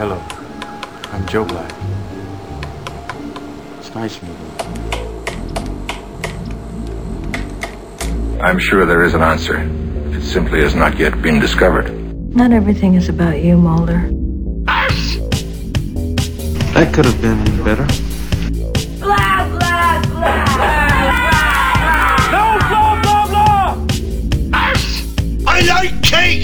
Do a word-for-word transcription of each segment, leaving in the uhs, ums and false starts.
Hello, I'm Joe Black. It's nice meeting you. I'm sure there is an answer. It simply has not yet been discovered. Not everything is about you, Mulder. That could have been better. Blah, blah, blah. No, blah, blah, blah. I like cake.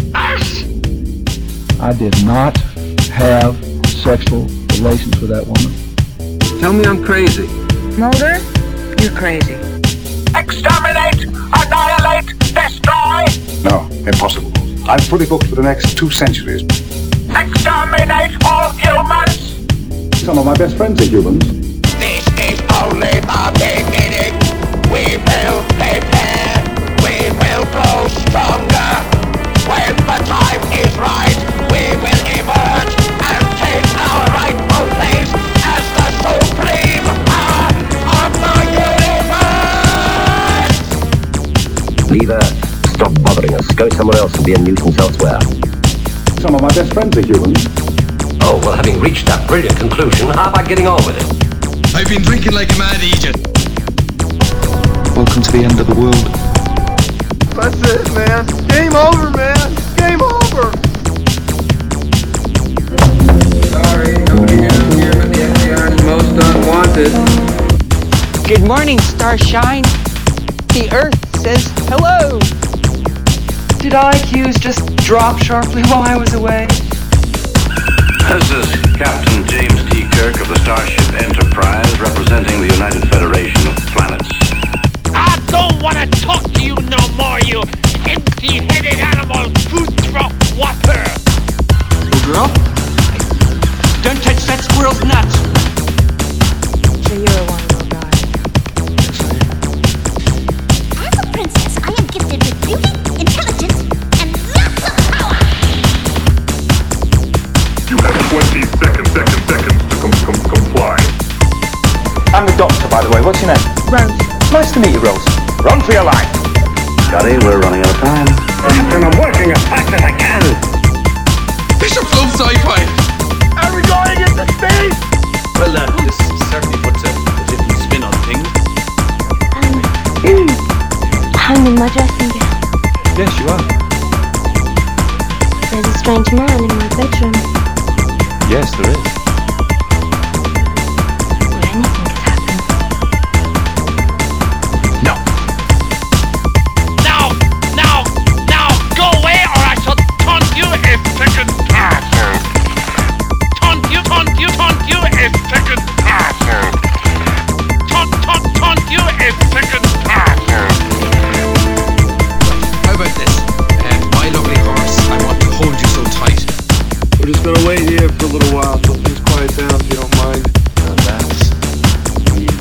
I did not have sexual relations with that woman. Tell me I'm crazy. Mulder, you're crazy. Exterminate, annihilate, destroy. No, impossible. I'm fully booked for the next two centuries. Exterminate all humans. Some of my best friends are humans. This is only the beginning. We will prepare. We will grow stronger. When the time is right, we will emerge and take our rightful place as the supreme power of the universe. Leave Earth. Stop bothering us. Go somewhere else and be a nuisance elsewhere. Some of my best friends are humans. Oh, well, having reached that brilliant conclusion, how about getting on with it? I've been drinking like a mad Egypt. Welcome to the end of the world. That's it, man. Game over, man. Game over. Sorry, nobody down here but the F B I's most unwanted. Good morning, Starshine. The Earth says hello. Did I Qs just drop sharply while I was away? This is Captain James T. Kirk of the Starship Enterprise, representing the United Federation of Planets. I don't want to talk to you no more, you empty-headed animal who drop water. Soldier up. Don't touch that squirrel's nuts. So you're a wonderful guy. As a princess, I am gifted with beauty, intelligence, and lots of power. You have twenty seconds, seconds, seconds to com- com- comply. I'm the doctor, by the way. What's your name? Rose. Nice to meet you, Rose. Run for your life. Scotty, we're running out of time. And I'm working as fast as I can. Bishop loves sci-fi. Are we going into space? Well, uh, this certainly puts a, a different spin on things. Um, I'm in my dressing gown. Yes, you are. There's a strange man in my bedroom. Yes, there is. Well, anything could happen. No. Now, now, now, go away or I shall taunt you a second time. Taunt you, taunt you, taunt you a second time. Taunt, taunt, taunt you a second time. How about this? Uh, my lovely horse, I want to hold you so tight. We're just gonna wait here for a little while till things quiet down, if you don't mind. Now that's weird.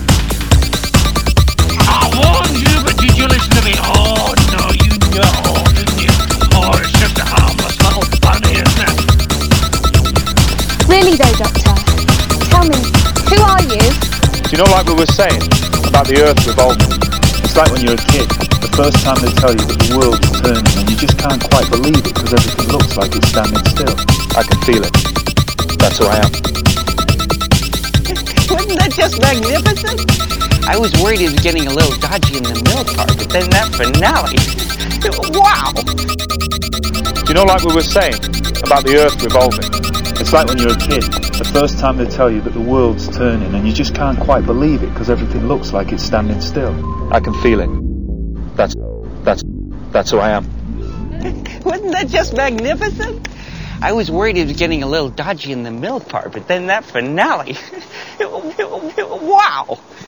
I warned you, but did you listen to me? Oh, no, you know, didn't you? Oh, it's just a harmless little bunny, isn't it? Really though, Doctor, tell me, who are you? Do you know, like we were saying, about the Earth revolving? It's like when you're a kid. The first time they tell you that the world's turning and you just can't quite believe it because everything looks like it's standing still. I can feel it. That's who I am. Wasn't that just magnificent? I was worried he was getting a little dodgy in the middle part, but then that finale. Wow! Do you know, like we were saying, about the Earth revolving? It's like when you're a kid. The first time they tell you that the world's turning and you just can't quite believe it because everything looks like it's standing still. I can feel it. That's, that's, that's who I am. Wasn't that just magnificent? I was worried he was getting a little dodgy in the middle part, but then that finale. Wow!